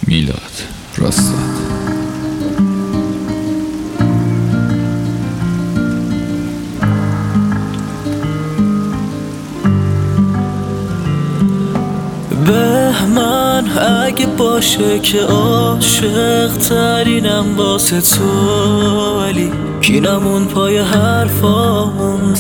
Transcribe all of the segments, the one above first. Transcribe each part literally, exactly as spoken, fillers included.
میلاد راستاد. بهمن اگه باشه که عاشق ترینم واسه تو، ولی کینمون پای حرفامون.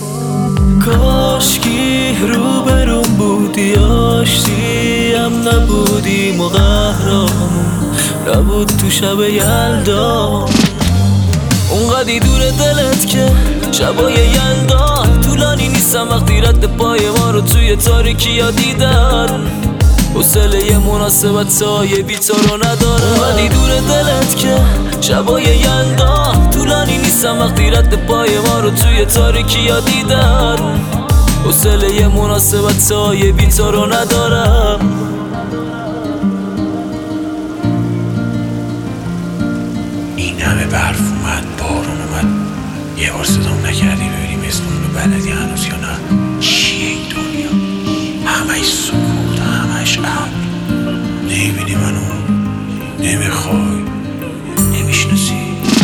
کاشکی روبرون بودی، آشتیم نبودیم و قهرامون نبود تو شب یلدا. اونقدی دور دلت که شبای یلدا طولانی نیستم وقتی رد پای ما رو توی تاریکی ها دیدن. حوصله یه مناسبت سایه بی تو رو ندارم. اونقدی دور دلت که شبای یلدا طولانی نیستم وقتی رد پای ما رو توی تاریکی ها دیدن. حوصله یه مناسبت سایه بی تو رو ندارم. این همه برف اومد، بارون اومد، یه بار صدام نکردی ببینیم اسمون رو بلدی هنوز یا نه؟ چیه این دنیا؟ همش سکوت، همش ابر. نمیبینی منو، نمیخوای، نمیشناسی.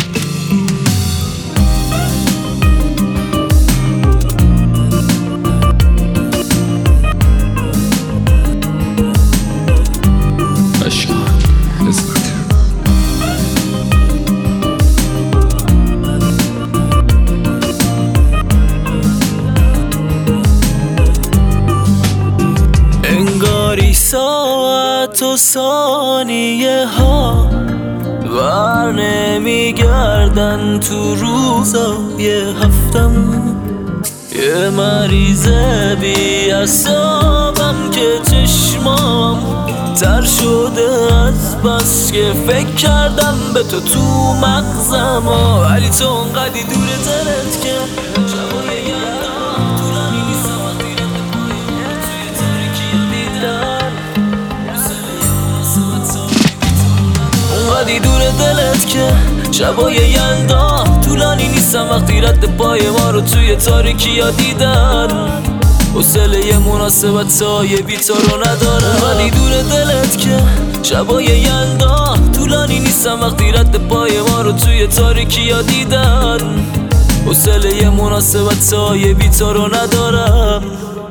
ساعت و ثانیه ها بر نمیگردن تو روزای هفتم. یه مریض بی اعصابم که چشمام تر شده از بس که فکر کردم به تو تو مغزم. ولی تو اونقدی دور دلت که شبای یلدا طولانی نیستم وقتی رد پای ما رو توی تاریکی دیدن. اونقدی دور دلت که شبای یلدا طولانی نیستم وقتی رد پای ما رو توی تاریکی ها دیدن. حوصله یه مناسبت سایه بی تو رو ندارم. اونقدی دور دلت که شبای یلدا طولانی نیستم وقتی رد پای ما رو توی تاریکی ها دیدن. حوصله یه مناسبت سایه بی تو رو ندارم.